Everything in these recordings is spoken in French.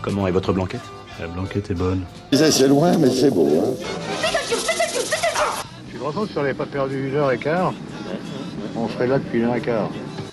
Comment est votre blanquette? La blanquette est bonne. C'est loin, mais c'est beau, hein. Tu te rends compte si on n'avait pas perdu 1h15, on serait là depuis 1h15.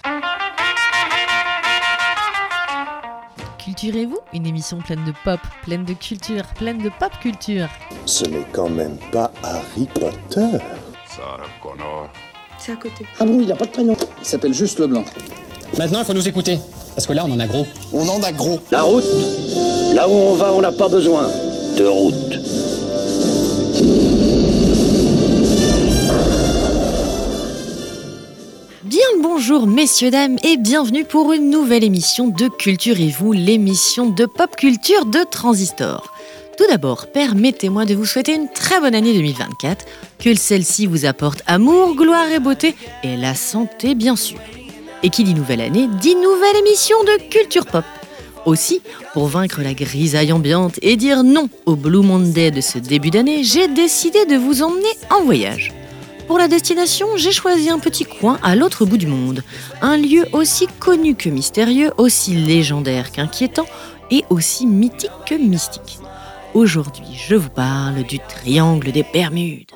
Culturez-vous, une émission pleine de pop, pleine de culture, pleine de pop culture. Ce n'est quand même pas Harry Potter. C'est à côté. Ah bon, il n'a pas de prénom. Il s'appelle juste Leblanc. Maintenant, il faut nous écouter. Parce que là, on en a gros. On en a gros. La route, là où on va, on n'a pas besoin de route. Bien le bonjour messieurs, dames et bienvenue pour une nouvelle émission de Culturez-vous, l'émission de pop culture de Transistor. Tout d'abord, permettez-moi de vous souhaiter une très bonne année 2024, que celle-ci vous apporte amour, gloire et beauté, et la santé bien sûr. Et qui dit nouvelle année, dit nouvelle émission de Culture Pop. Aussi, pour vaincre la grisaille ambiante et dire non au Blue Monday de ce début d'année, j'ai décidé de vous emmener en voyage. Pour la destination, j'ai choisi un petit coin à l'autre bout du monde. Un lieu aussi connu que mystérieux, aussi légendaire qu'inquiétant et aussi mythique que mystique. Aujourd'hui, je vous parle du triangle des Bermudes.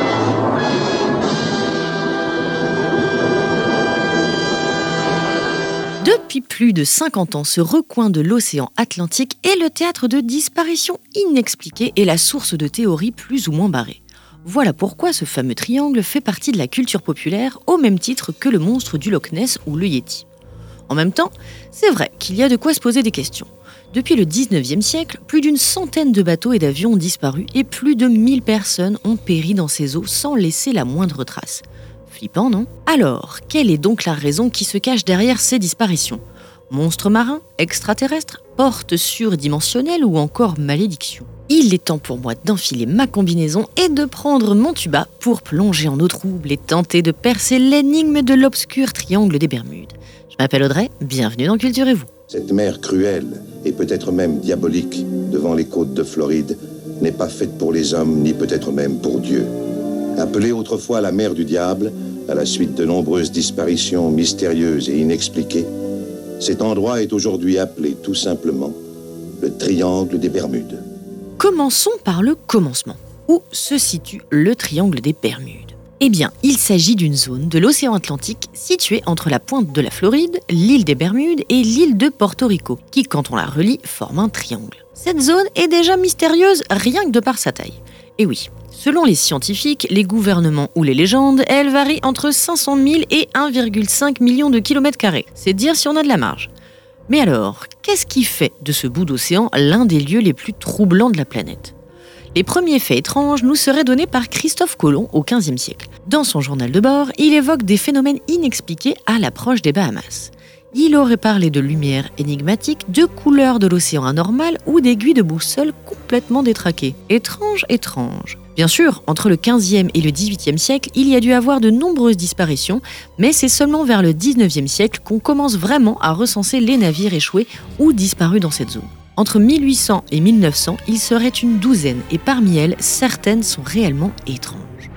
Depuis plus de 50 ans, ce recoin de l'océan Atlantique est le théâtre de disparitions inexpliquées et la source de théories plus ou moins barrées. Voilà pourquoi ce fameux triangle fait partie de la culture populaire au même titre que le monstre du Loch Ness ou le Yéti. En même temps, c'est vrai qu'il y a de quoi se poser des questions. Depuis le 19e siècle, plus d'une centaine de bateaux et d'avions ont disparu et plus de 1000 personnes ont péri dans ces eaux sans laisser la moindre trace. Flippant, non? Alors, quelle est donc la raison qui se cache derrière ces disparitions? Monstres marins, extraterrestres, portes surdimensionnelles ou encore malédictions? Il est temps pour moi d'enfiler ma combinaison et de prendre mon tuba pour plonger en eau trouble et tenter de percer l'énigme de l'obscur triangle des Bermudes. Je m'appelle Audrey, bienvenue dans Culturez-vous. Cette mer cruelle, et peut-être même diabolique, devant les côtes de Floride, n'est pas faite pour les hommes, ni peut-être même pour Dieu. Appelée autrefois la mer du diable, à la suite de nombreuses disparitions mystérieuses et inexpliquées, cet endroit est aujourd'hui appelé tout simplement le triangle des Bermudes. Commençons par le commencement. Où se situe le triangle des Bermudes? Eh bien, il s'agit d'une zone de l'océan Atlantique située entre la pointe de la Floride, l'île des Bermudes et l'île de Porto Rico, qui, quand on la relie, forme un triangle. Cette zone est déjà mystérieuse rien que de par sa taille. Et oui, selon les scientifiques, les gouvernements ou les légendes, elle varie entre 500 000 et 1,5 million de kilomètres carrés. C'est dire si on a de la marge. Mais alors, qu'est-ce qui fait de ce bout d'océan l'un des lieux les plus troublants de la planète? Les premiers faits étranges nous seraient donnés par Christophe Colomb au XVe siècle. Dans son journal de bord, il évoque des phénomènes inexpliqués à l'approche des Bahamas. Il aurait parlé de lumière énigmatique, de couleurs de l'océan anormal ou d'aiguilles de boussole complètement détraquées. Étrange, étrange. Bien sûr, entre le XVe et le XVIIIe siècle, il y a dû avoir de nombreuses disparitions, mais c'est seulement vers le XIXe siècle qu'on commence vraiment à recenser les navires échoués ou disparus dans cette zone. Entre 1800 et 1900, il serait une douzaine, et parmi elles, certaines sont réellement étranges.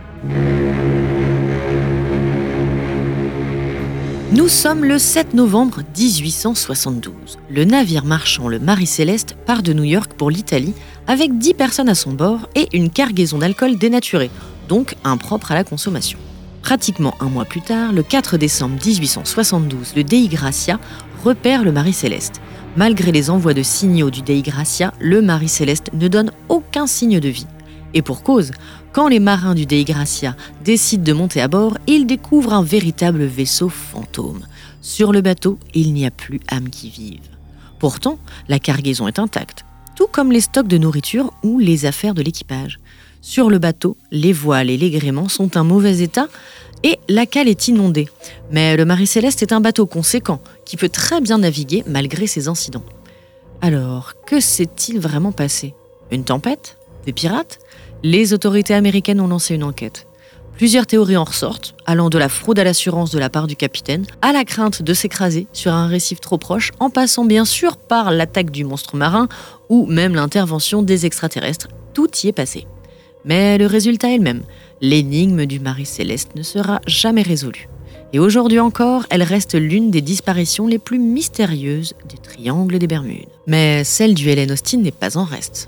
Nous sommes le 7 novembre 1872. Le navire marchand le Marie-Céleste part de New York pour l'Italie avec 10 personnes à son bord et une cargaison d'alcool dénaturé, donc impropre à la consommation. Pratiquement un mois plus tard, le 4 décembre 1872, le Dei Gracia repère le Marie-Céleste. Malgré les envois de signaux du Dei Gracia, le Marie-Céleste ne donne aucun signe de vie. Et pour cause, quand les marins du Dei Gracia décident de monter à bord, ils découvrent un véritable vaisseau fantôme. Sur le bateau, il n'y a plus âme qui vive. Pourtant, la cargaison est intacte, tout comme les stocks de nourriture ou les affaires de l'équipage. Sur le bateau, les voiles et les gréements sont en mauvais état et la cale est inondée. Mais le Marie-Céleste est un bateau conséquent qui peut très bien naviguer malgré ces incidents. Alors, que s'est-il vraiment passé? Une tempête? Des pirates? Les autorités américaines ont lancé une enquête. Plusieurs théories en ressortent, allant de la fraude à l'assurance de la part du capitaine, à la crainte de s'écraser sur un récif trop proche, en passant bien sûr par l'attaque du monstre marin ou même l'intervention des extraterrestres. Tout y est passé. Mais le résultat est le même. L'énigme du Marie-Céleste ne sera jamais résolue. Et aujourd'hui encore, elle reste l'une des disparitions les plus mystérieuses du triangle des Bermudes. Mais celle du Helen Austin n'est pas en reste.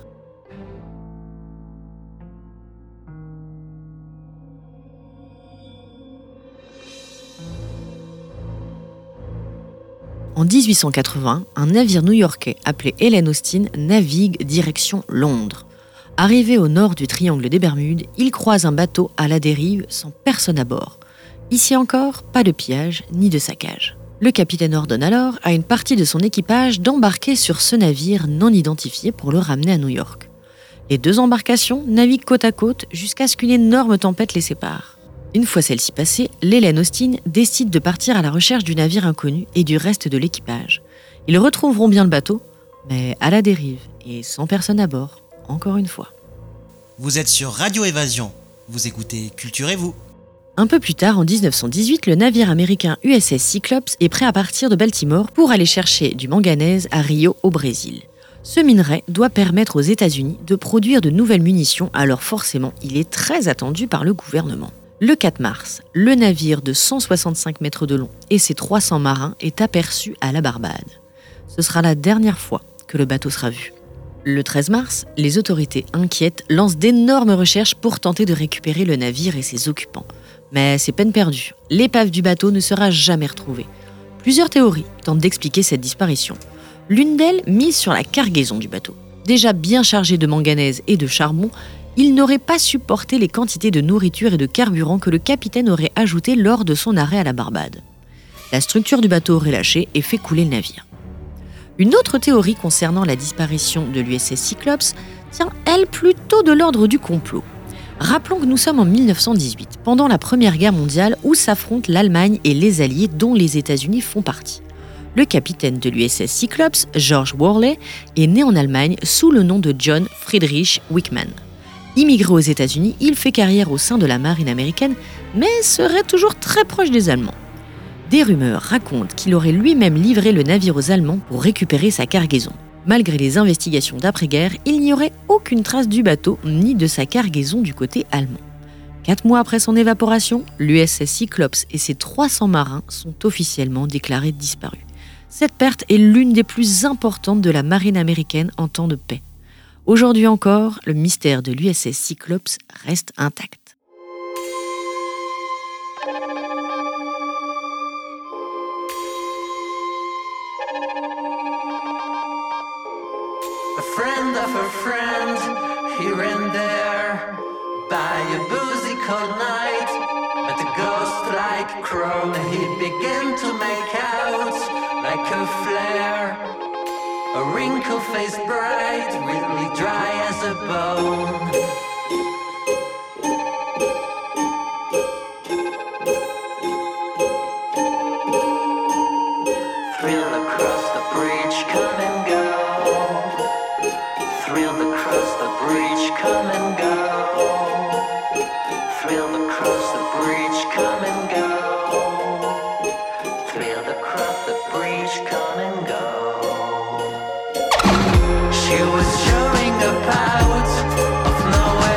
En 1880, un navire new-yorkais appelé Helen Austin navigue direction Londres. Arrivé au nord du triangle des Bermudes, il croise un bateau à la dérive sans personne à bord. Ici encore, pas de pillage ni de saccage. Le capitaine ordonne alors à une partie de son équipage d'embarquer sur ce navire non identifié pour le ramener à New York. Les deux embarcations naviguent côte à côte jusqu'à ce qu'une énorme tempête les sépare. Une fois celle-ci passée, l'Helen Austin décide de partir à la recherche du navire inconnu et du reste de l'équipage. Ils retrouveront bien le bateau, mais à la dérive et sans personne à bord, encore une fois. Vous êtes sur Radio Évasion. Vous écoutez Culturez-vous. Un peu plus tard, en 1918, le navire américain USS Cyclops est prêt à partir de Baltimore pour aller chercher du manganèse à Rio, au Brésil. Ce minerai doit permettre aux États-Unis de produire de nouvelles munitions, alors forcément, il est très attendu par le gouvernement. Le 4 mars, le navire de 165 mètres de long et ses 300 marins est aperçu à la Barbade. Ce sera la dernière fois que le bateau sera vu. Le 13 mars, les autorités inquiètes lancent d'énormes recherches pour tenter de récupérer le navire et ses occupants. Mais c'est peine perdue, l'épave du bateau ne sera jamais retrouvée. Plusieurs théories tentent d'expliquer cette disparition. L'une d'elles mise sur la cargaison du bateau. Déjà bien chargé de manganèse et de charbon, il n'aurait pas supporté les quantités de nourriture et de carburant que le capitaine aurait ajoutées lors de son arrêt à la Barbade. La structure du bateau aurait lâché et fait couler le navire. Une autre théorie concernant la disparition de l'USS Cyclops tient, elle, plutôt de l'ordre du complot. Rappelons que nous sommes en 1918, pendant la Première Guerre mondiale où s'affrontent l'Allemagne et les Alliés dont les États-Unis font partie. Le capitaine de l'USS Cyclops, George Worley, est né en Allemagne sous le nom de John Friedrich Wickman. Immigré aux États-Unis, il fait carrière au sein de la marine américaine, mais serait toujours très proche des Allemands. Des rumeurs racontent qu'il aurait lui-même livré le navire aux Allemands pour récupérer sa cargaison. Malgré les investigations d'après-guerre, il n'y aurait aucune trace du bateau ni de sa cargaison du côté allemand. 4 mois après son évaporation, l'USS Cyclops et ses 300 marins sont officiellement déclarés disparus. Cette perte est l'une des plus importantes de la marine américaine en temps de paix. Aujourd'hui encore, le mystère de l'USS Cyclops reste intact. A friend of a friend, here and there, by a boozy cold night, but a ghost-like crow, he began to make out like a flare. A wrinkle face bright, really dry as a bone. Thrill across the bridge, come and go. Thrill across the bridge, come and go. Thrill across the bridge, come and go. Thrill across the bridge, come and go. She was showing up out of nowhere.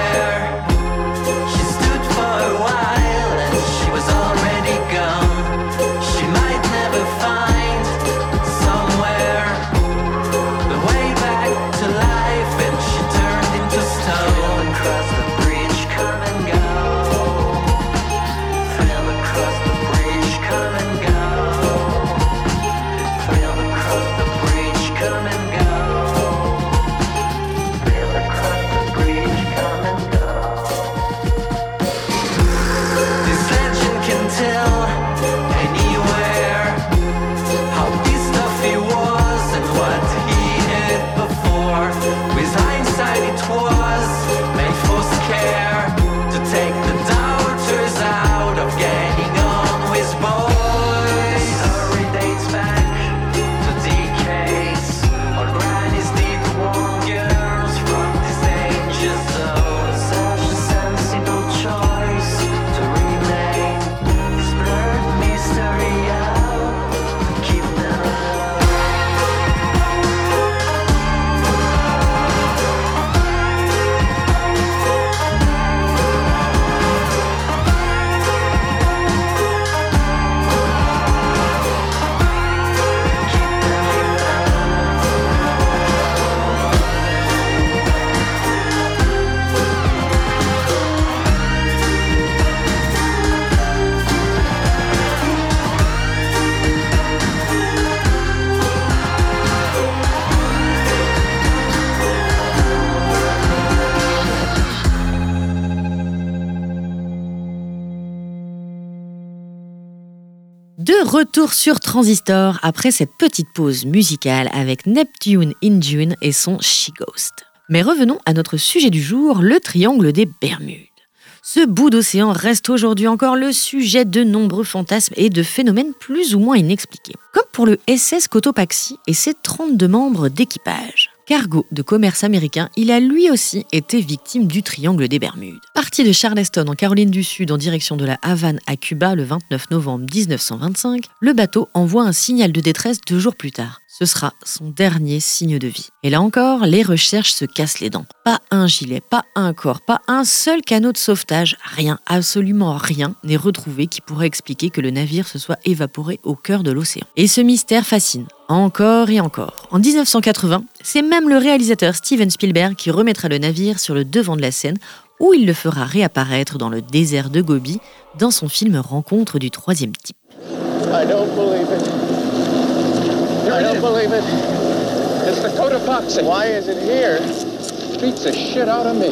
De retour sur Transistor après cette petite pause musicale avec Neptune in June et son She Ghost. Mais revenons à notre sujet du jour, le triangle des Bermudes. Ce bout d'océan reste aujourd'hui encore le sujet de nombreux fantasmes et de phénomènes plus ou moins inexpliqués. Comme pour le SS Cotopaxi et ses 32 membres d'équipage. Cargo de commerce américain, il a lui aussi été victime du triangle des Bermudes. Parti de Charleston en Caroline du Sud en direction de la Havane à Cuba le 29 novembre 1925, le bateau envoie un signal de détresse 2 jours plus tard. Ce sera son dernier signe de vie. Et là encore, les recherches se cassent les dents. Pas un gilet, pas un corps, pas un seul canot de sauvetage, rien, absolument rien n'est retrouvé qui pourrait expliquer que le navire se soit évaporé au cœur de l'océan. Et ce mystère fascine, encore et encore. En 1980, c'est même le réalisateur Steven Spielberg qui remettra le navire sur le devant de la scène où il le fera réapparaître dans le désert de Gobi dans son film Rencontre du troisième type. I don't believe it. I don't believe it. It's the Cotopaxi. Why is it here? Beats the shit out of me.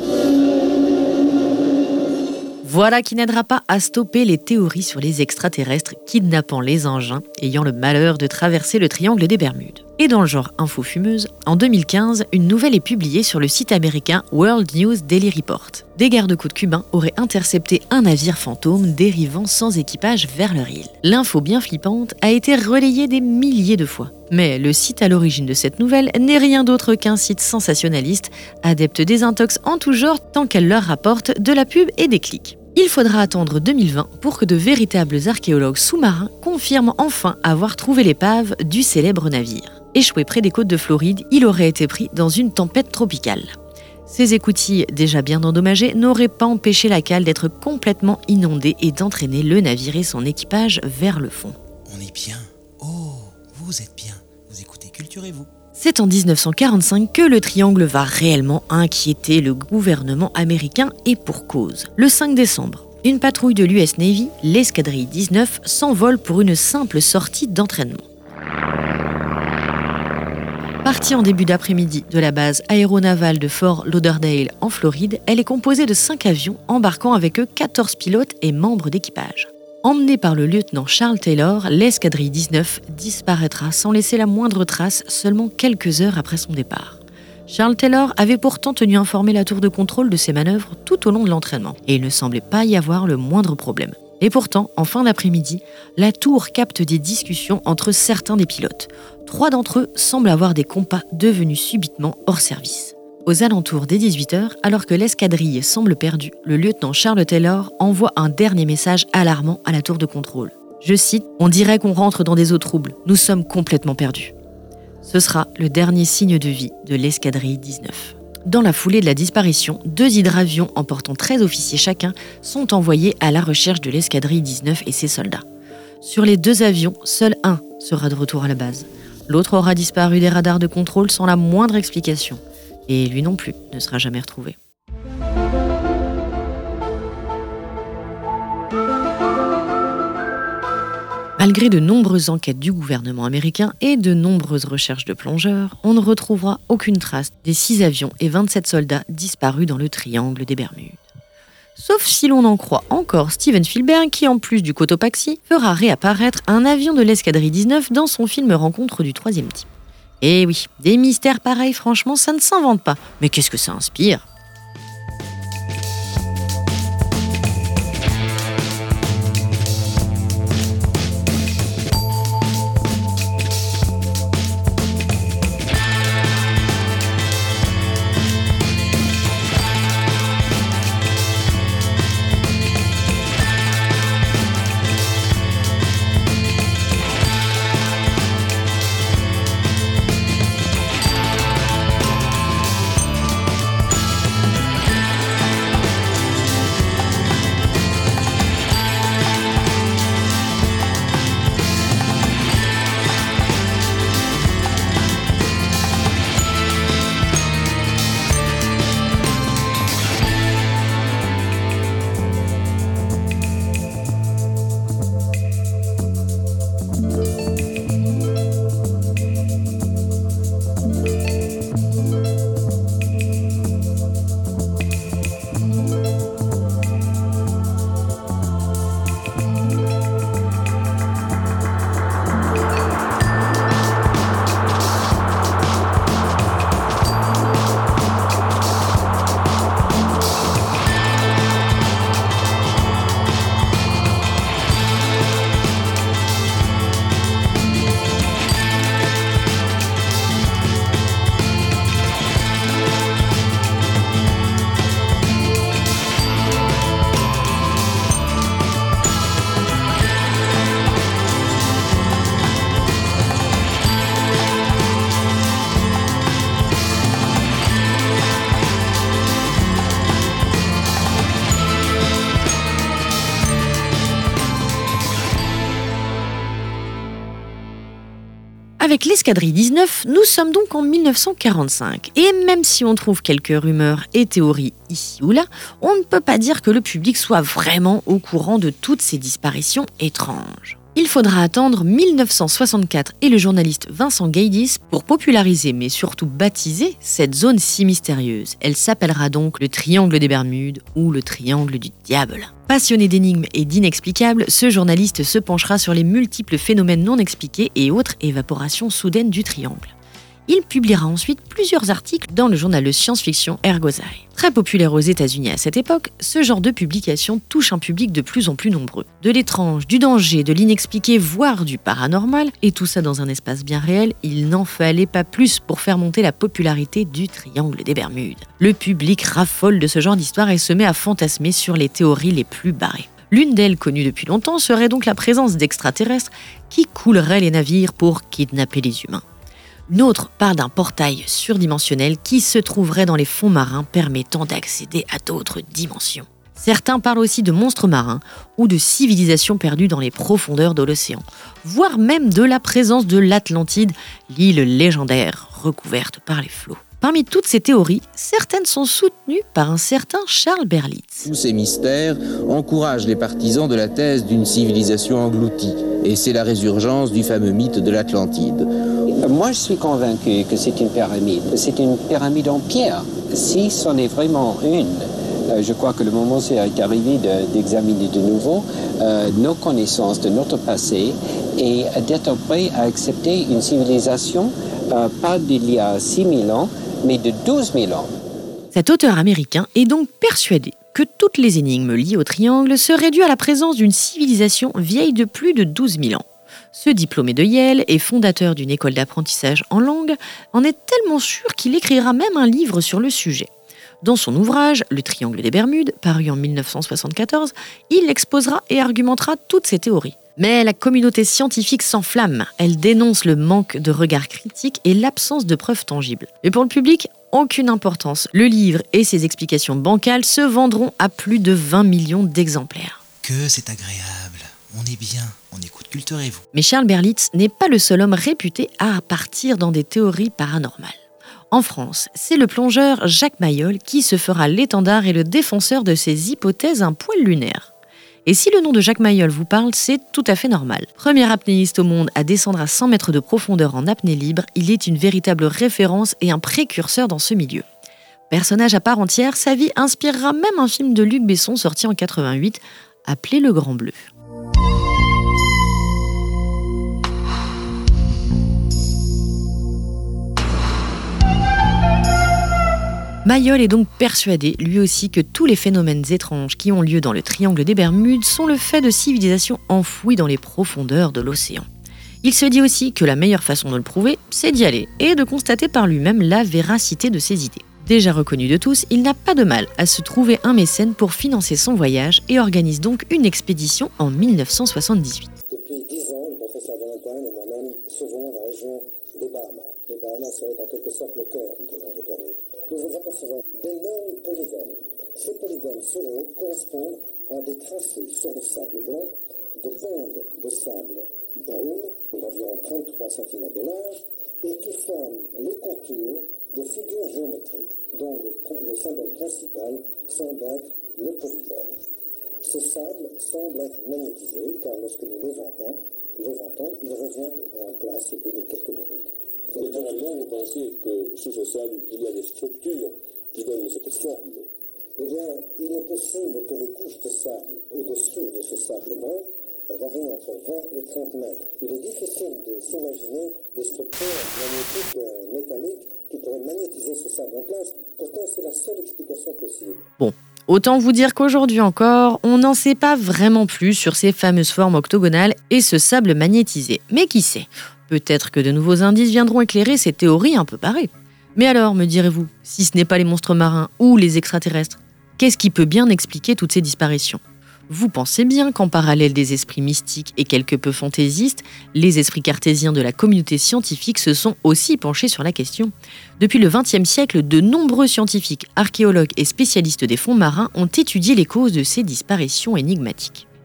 Voilà qui n'aidera pas à stopper les théories sur les extraterrestres kidnappant les engins ayant le malheur de traverser le triangle des Bermudes. Et dans le genre info fumeuse, en 2015, une nouvelle est publiée sur le site américain World News Daily Report. Des gardes-côtes cubains auraient intercepté un navire fantôme dérivant sans équipage vers leur île. L'info bien flippante a été relayée des milliers de fois. Mais le site à l'origine de cette nouvelle n'est rien d'autre qu'un site sensationnaliste, adepte des intox en tout genre tant qu'elle leur rapporte de la pub et des clics. Il faudra attendre 2020 pour que de véritables archéologues sous-marins confirment enfin avoir trouvé l'épave du célèbre navire. Échoué près des côtes de Floride, il aurait été pris dans une tempête tropicale. Ces écoutilles, déjà bien endommagées, n'auraient pas empêché la cale d'être complètement inondée et d'entraîner le navire et son équipage vers le fond. On est bien. Oh, vous êtes bien. Vous écoutez Culturez-vous. C'est en 1945 que le triangle va réellement inquiéter le gouvernement américain et pour cause. Le 5 décembre, une patrouille de l'US Navy, l'escadrille 19, s'envole pour une simple sortie d'entraînement. Partie en début d'après-midi de la base aéronavale de Fort Lauderdale en Floride, elle est composée de 5 avions embarquant avec eux 14 pilotes et membres d'équipage. Emmenée par le lieutenant Charles Taylor, l'escadrille 19 disparaîtra sans laisser la moindre trace seulement quelques heures après son départ. Charles Taylor avait pourtant tenu informer la tour de contrôle de ses manœuvres tout au long de l'entraînement, et il ne semblait pas y avoir le moindre problème. Et pourtant, en fin d'après-midi, la tour capte des discussions entre certains des pilotes. 3 d'entre eux semblent avoir des compas devenus subitement hors service. Aux alentours des 18h, alors que l'escadrille semble perdue, le lieutenant Charles Taylor envoie un dernier message alarmant à la tour de contrôle. Je cite « On dirait qu'on rentre dans des eaux troubles. Nous sommes complètement perdus. » Ce sera le dernier signe de vie de l'escadrille 19. Dans la foulée de la disparition, 2 hydravions emportant 13 officiers chacun sont envoyés à la recherche de l'escadrille 19 et ses soldats. Sur les 2 avions, seul un sera de retour à la base. L'autre aura disparu des radars de contrôle sans la moindre explication. Et lui non plus ne sera jamais retrouvé. Malgré de nombreuses enquêtes du gouvernement américain et de nombreuses recherches de plongeurs, on ne retrouvera aucune trace des 6 avions et 27 soldats disparus dans le triangle des Bermudes. Sauf si l'on en croit encore Steven Spielberg qui, en plus du Cotopaxi, fera réapparaître un avion de l'escadrille 19 dans son film Rencontre du troisième type. Et oui, des mystères pareils, franchement, ça ne s'invente pas. Mais qu'est-ce que ça inspire ? Avec l'escadrille 19, nous sommes donc en 1945. Et même si on trouve quelques rumeurs et théories ici ou là, on ne peut pas dire que le public soit vraiment au courant de toutes ces disparitions étranges. Il faudra attendre 1964 et le journaliste Vincent Gaydis pour populariser, mais surtout baptiser, cette zone si mystérieuse. Elle s'appellera donc le Triangle des Bermudes ou le Triangle du Diable. Passionné d'énigmes et d'inexplicables, ce journaliste se penchera sur les multiples phénomènes non expliqués et autres évaporations soudaines du triangle. Il publiera ensuite plusieurs articles dans le journal de science-fiction Ergosae. Très populaire aux États-Unis à cette époque, ce genre de publication touche un public de plus en plus nombreux. De l'étrange, du danger, de l'inexpliqué, voire du paranormal, et tout ça dans un espace bien réel, il n'en fallait pas plus pour faire monter la popularité du Triangle des Bermudes. Le public raffole de ce genre d'histoire et se met à fantasmer sur les théories les plus barrées. L'une d'elles, connue depuis longtemps, serait donc la présence d'extraterrestres qui couleraient les navires pour kidnapper les humains. Une autre parle d'un portail surdimensionnel qui se trouverait dans les fonds marins permettant d'accéder à d'autres dimensions. Certains parlent aussi de monstres marins ou de civilisations perdues dans les profondeurs de l'océan, voire même de la présence de l'Atlantide, l'île légendaire recouverte par les flots. Parmi toutes ces théories, certaines sont soutenues par un certain Charles Berlitz. Tous ces mystères encouragent les partisans de la thèse d'une civilisation engloutie, et c'est la résurgence du fameux mythe de l'Atlantide. Moi, je suis convaincu que c'est une pyramide. C'est une pyramide en pierre. Si c'en est vraiment une, je crois que le moment est arrivé d'examiner de nouveau nos connaissances de notre passé et d'être prêt à accepter une civilisation pas d'il y a 6000 ans, mais de 12 000 ans. Cet auteur américain est donc persuadé que toutes les énigmes liées au triangle seraient dues à la présence d'une civilisation vieille de plus de 12 000 ans. Ce diplômé de Yale et fondateur d'une école d'apprentissage en langue en est tellement sûr qu'il écrira même un livre sur le sujet. Dans son ouvrage « Le Triangle des Bermudes », paru en 1974, il exposera et argumentera toutes ces théories. Mais la communauté scientifique s'enflamme. Elle dénonce le manque de regard critique et l'absence de preuves tangibles. Mais pour le public, aucune importance. Le livre et ses explications bancales se vendront à plus de 20 millions d'exemplaires. Que c'est agréable. On est bien, on écoute Culturez-vous. Mais Charles Berlitz n'est pas le seul homme réputé à partir dans des théories paranormales. En France, c'est le plongeur Jacques Mayol qui se fera l'étendard et le défenseur de ces hypothèses un poil lunaires. Et si le nom de Jacques Mayol vous parle, c'est tout à fait normal. Premier apnéiste au monde à descendre à 100 mètres de profondeur en apnée libre, il est une véritable référence et un précurseur dans ce milieu. Personnage à part entière, sa vie inspirera même un film de Luc Besson sorti en 88, appelé Le Grand Bleu. Mayol est donc persuadé, lui aussi, que tous les phénomènes étranges qui ont lieu dans le Triangle des Bermudes sont le fait de civilisations enfouies dans les profondeurs de l'océan. Il se dit aussi que la meilleure façon de le prouver, c'est d'y aller et de constater par lui-même la véracité de ses idées. Déjà reconnu de tous, il n'a pas de mal à se trouver un mécène pour financer son voyage et organise donc une expédition en 1978. Depuis 10 ans, le professeur Valentine et moi-même sauverons la région des Bahamas. Les Bahamas seraient en quelque sorte le cœur du Triangle des Bermudes. Nous vous apercevons d'énormes polygones. Ces polygones sur l'eau correspondent à des tracés sur le sable blanc de bandes de sable brunes d'environ 33 cm de large et qui forment les contours de figures géométriques dont le symbole principal semble être le polygone. Ce sable semble être magnétisé car lorsque nous l'éventons, il revient en place au bout de quelques minutes. Naturellement, vous pensez que sous ce sable, il y a des structures qui donnent cette forme? Eh bien, il est possible que les couches de sable au-dessous de ce sable brun varient entre 20 et 30 mètres. Il est difficile de s'imaginer des structures magnétiques mécaniques qui pourraient magnétiser ce sable en place. Pourtant, c'est la seule explication possible. Bon, autant vous dire qu'aujourd'hui encore, on n'en sait pas vraiment plus sur ces fameuses formes octogonales et ce sable magnétisé. Mais qui sait ? Peut-être que de nouveaux indices viendront éclairer ces théories un peu barrées. Mais alors, me direz-vous, si ce n'est pas les monstres marins ou les extraterrestres, qu'est-ce qui peut bien expliquer toutes ces disparitions ? Vous pensez bien qu'en parallèle des esprits mystiques et quelque peu fantaisistes, les esprits cartésiens de la communauté scientifique se sont aussi penchés sur la question. Depuis le XXe siècle, de nombreux scientifiques, archéologues et spécialistes des fonds marins ont étudié les causes de ces disparitions énigmatiques.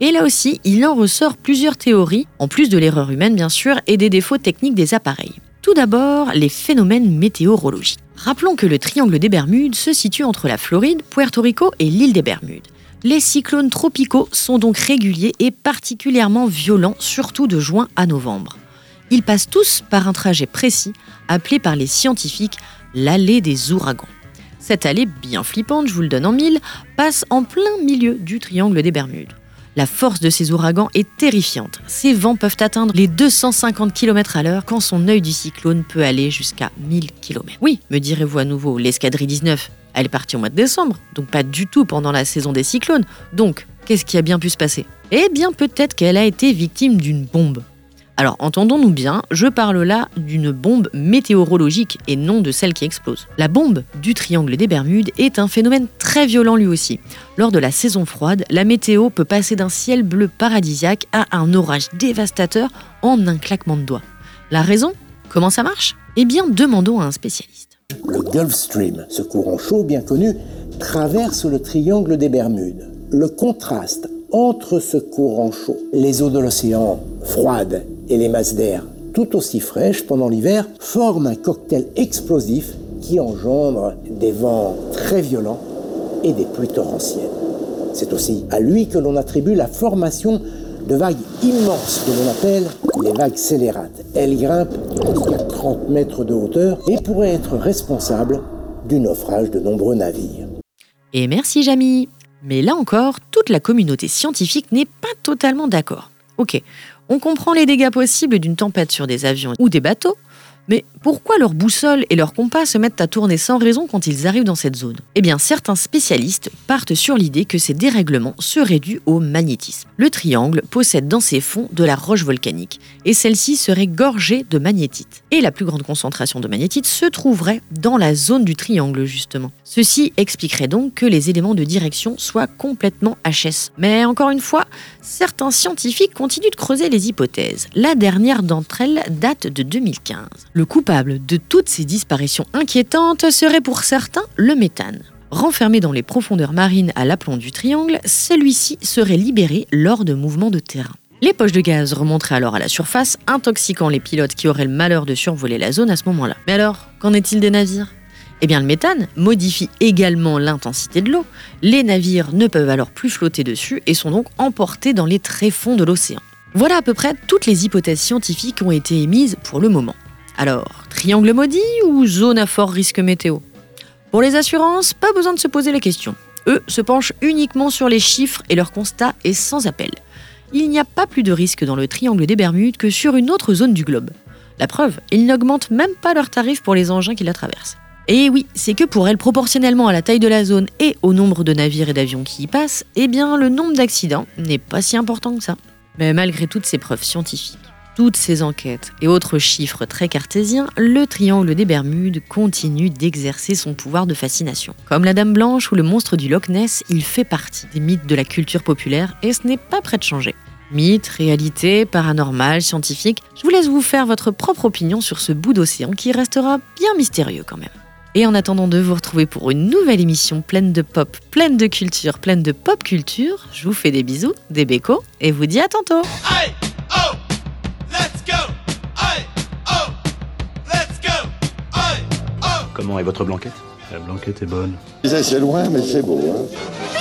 Et là aussi, il en ressort plusieurs théories, en plus de l'erreur humaine bien sûr, et des défauts techniques des appareils. Tout d'abord, les phénomènes météorologiques. Rappelons que le triangle des Bermudes se situe entre la Floride, Puerto Rico et l'île des Bermudes. Les cyclones tropicaux sont donc réguliers et particulièrement violents, surtout de juin à novembre. Ils passent tous par un trajet précis, appelé par les scientifiques l'allée des ouragans. Cette allée, bien flippante, je vous le donne en mille, passe en plein milieu du triangle des Bermudes. La force de ces ouragans est terrifiante. Ces vents peuvent atteindre les 250 km/h quand son œil du cyclone peut aller jusqu'à 1000 km. Oui, me direz-vous à nouveau, l'escadrille 19, elle est partie au mois de décembre, donc pas du tout pendant la saison des cyclones. Donc, qu'est-ce qui a bien pu se passer ? Eh bien, peut-être qu'elle a été victime d'une bombe. Alors, entendons-nous bien, je parle là d'une bombe météorologique et non de celle qui explose. La bombe du triangle des Bermudes est un phénomène très violent lui aussi. Lors de la saison froide, la météo peut passer d'un ciel bleu paradisiaque à un orage dévastateur en un claquement de doigts. La raison ? Comment ça marche ? Eh bien, demandons à un spécialiste. Le Gulf Stream, ce courant chaud bien connu, traverse le triangle des Bermudes. Le contraste entre ce courant chaud, les eaux de l'océan froides et les masses d'air tout aussi fraîches pendant l'hiver forment un cocktail explosif qui engendre des vents très violents et des pluies torrentielles. C'est aussi à lui que l'on attribue la formation de vagues immenses que l'on appelle les vagues scélérates. Elles grimpent jusqu'à 30 mètres de hauteur et pourraient être responsables du naufrage de nombreux navires. Et merci Jamy. Mais là encore, toute la communauté scientifique n'est pas totalement d'accord. Ok, on comprend les dégâts possibles d'une tempête sur des avions ou des bateaux, mais pourquoi leurs boussoles et leurs compas se mettent à tourner sans raison quand ils arrivent dans cette zone ? Eh bien, certains spécialistes partent sur l'idée que ces dérèglements seraient dus au magnétisme. Le triangle possède dans ses fonds de la roche volcanique, et celle-ci serait gorgée de magnétite. Et la plus grande concentration de magnétite se trouverait dans la zone du triangle, justement. Ceci expliquerait donc que les éléments de direction soient complètement HS. Mais encore une fois, certains scientifiques continuent de creuser les hypothèses. La dernière d'entre elles date de 2015. Le coupable de toutes ces disparitions inquiétantes serait pour certains le méthane. Renfermé dans les profondeurs marines à l'aplomb du triangle, celui-ci serait libéré lors de mouvements de terrain. Les poches de gaz remonteraient alors à la surface, intoxiquant les pilotes qui auraient le malheur de survoler la zone à ce moment-là. Mais alors, qu'en est-il des navires ? Eh bien, le méthane modifie également l'intensité de l'eau. Les navires ne peuvent alors plus flotter dessus et sont donc emportés dans les tréfonds de l'océan. Voilà à peu près toutes les hypothèses scientifiques qui ont été émises pour le moment. Alors, triangle maudit ou zone à fort risque météo ? Pour les assurances, pas besoin de se poser la question. Eux se penchent uniquement sur les chiffres et leur constat est sans appel. Il n'y a pas plus de risque dans le triangle des Bermudes que sur une autre zone du globe. La preuve, ils n'augmentent même pas leurs tarifs pour les engins qui la traversent. Et oui, c'est que pour elles, proportionnellement à la taille de la zone et au nombre de navires et d'avions qui y passent, eh bien le nombre d'accidents n'est pas si important que ça. Mais malgré toutes ces preuves scientifiques, toutes ces enquêtes et autres chiffres très cartésiens, le triangle des Bermudes continue d'exercer son pouvoir de fascination. Comme la Dame Blanche ou le monstre du Loch Ness, il fait partie des mythes de la culture populaire et ce n'est pas prêt de changer. Mythes, réalité, paranormal, scientifique, je vous laisse vous faire votre propre opinion sur ce bout d'océan qui restera bien mystérieux quand même. Et en attendant de vous retrouver pour une nouvelle émission pleine de pop, pleine de culture, pleine de pop culture, je vous fais des bisous, des bécos et vous dis à tantôt. Aye, oh, let's go. Aye, oh, let's go. Aye, oh. Comment est votre blanquette ? La blanquette est bonne. C'est loin, mais c'est beau. Hein.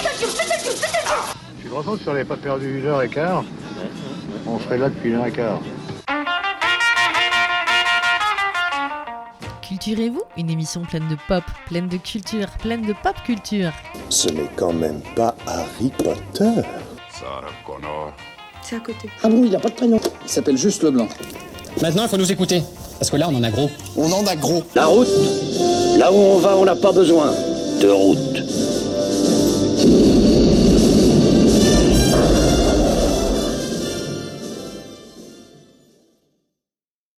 Je suis content que si on n'avait pas perdu 1h15, on serait là depuis 1h15. Culturez-vous, une émission pleine de pop, pleine de culture, pleine de pop culture. Ce n'est quand même pas Harry Potter. Sarah Connor. C'est à côté. Ah bon, il n'a pas de prénom. Il s'appelle juste Leblanc. Maintenant, il faut nous écouter. Parce que là, on en a gros. On en a gros. La route, là où on va, on n'a pas besoin de route.